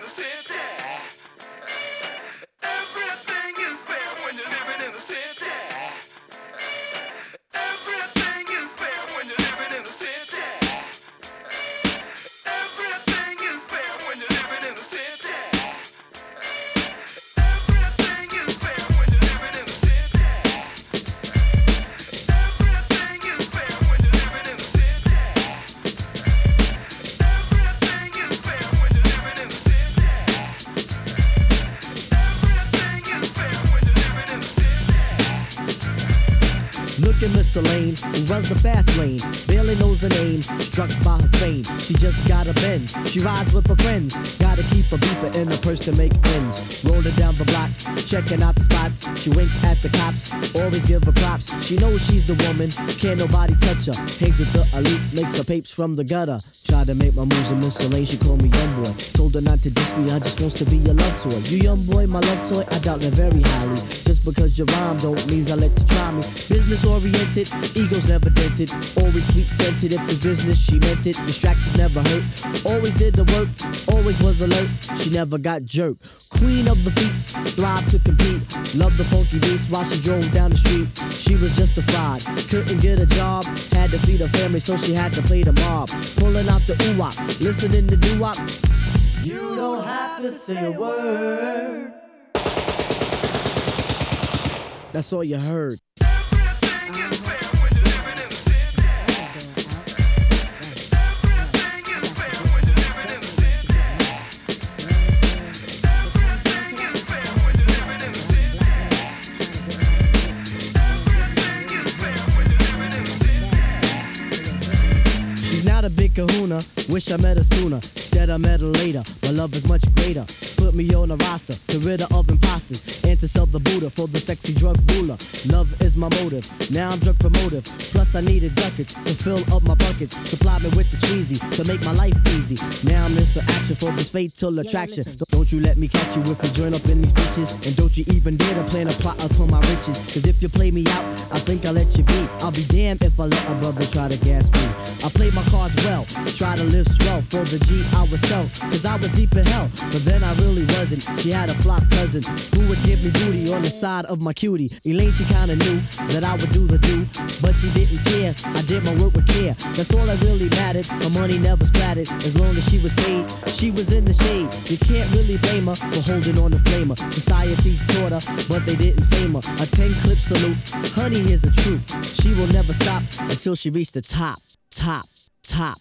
the city. Everything is fair when you're living in the city. Everything is fair when you're living in the city. Everything is fair when you're living in the city. Everything is fair when you're living in the city. Everything is fair when you're living in the city. Everything is fair when you're living in the city. Everything is fair when you're living in the city. Look at Miss Elaine, who runs the fast lane. Barely knows her name, struck by her fame. She just got a Benz, she rides with her friends. Gotta keep a beeper in her purse to make ends. Rolling down the block, checking out the spots. She winks at the cops, always give her props. She knows she's the woman, can't nobody touch her. Hangs with the elite, makes her papes from the gutter. Tried to make my moves with Miss Elaine, she called me young boy. Told her not to diss me, I just wants to be your love toy. You young boy, my love toy, I doubt that very highly. Just because you rhyme don't means I let you try me. Business oriented, egos never dented. Always sweet scented, if it's business she meant it. Distractions never hurt, always did the work. Always was alert, she never got jerked. Queen of the feats, thrive to compete. Loved the funky beats while she drove down the street. She was justified, couldn't get a job. Had to feed her family so she had to play the mob. Pulling out the ooh-wop, listening to doo-wop. You don't have to say a word. That's all you heard. Not a big kahuna, wish I met her sooner. Instead I met her later, my love is much greater. Put me on a roster, to rid her of imposters. And to sell the Buddha for the sexy drug ruler. Love is my motive, now I'm drug promotive. Plus I needed ducats to fill up my buckets. Supply me with the squeezy to make my life easy. Now I'm in some action for this fatal attraction. Don't you let me catch you if you join up in these bitches. And don't you even dare to plan a plot upon my riches. Cause if you play me out, I think I'll let you be. I'll be damned if I let a brother try to gas me. I play my cards well, try to live swell for the G I would sell. Cause I was deep in hell, but then I really wasn't. She had a flop cousin who would give me booty on the side of my cutie. Elaine, she kinda knew that I would do the do, but she didn't care. I did my work with care, that's all that really mattered. My money never splattered, as long as she was paid. She was in the shade, you can't really blame her for holding on the flamer. Society taught her, but they didn't tame her. A 10-clip salute, honey, here's the truth. She will never stop until she reached the top, top, top.